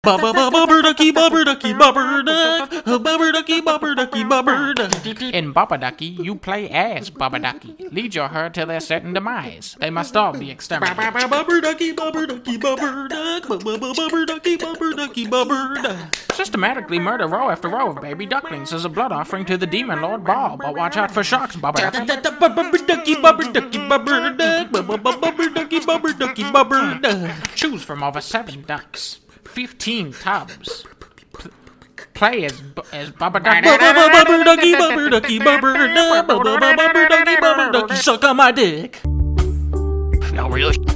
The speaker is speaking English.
Bubber ducky, bubber ducky, bubber duck. Bubber ducky, bubber ducky, bubber duck. In Bubba Ducky, you play as Bubba Ducky. Lead your herd to their certain demise. They must all be exterminated. Bubber ducky, bubber ducky, bubber duck. Bubber ducky, bubber ducky, bubber duck. Systematically murder row after row of baby ducklings as a blood offering to the demon lord Baal. But watch out for sharks, Bubba Ducky. Bubber ducky, bubber ducky, bubber duck. Bubber ducky, bubber ducky, bubber duck. Choose from over 7 ducks, 15 tubs. Play as Bubba Ducky. Bubber ducky, bubber ducky, bubber duck. Bubber ducky, bubber ducky, suck on my dick. Feel real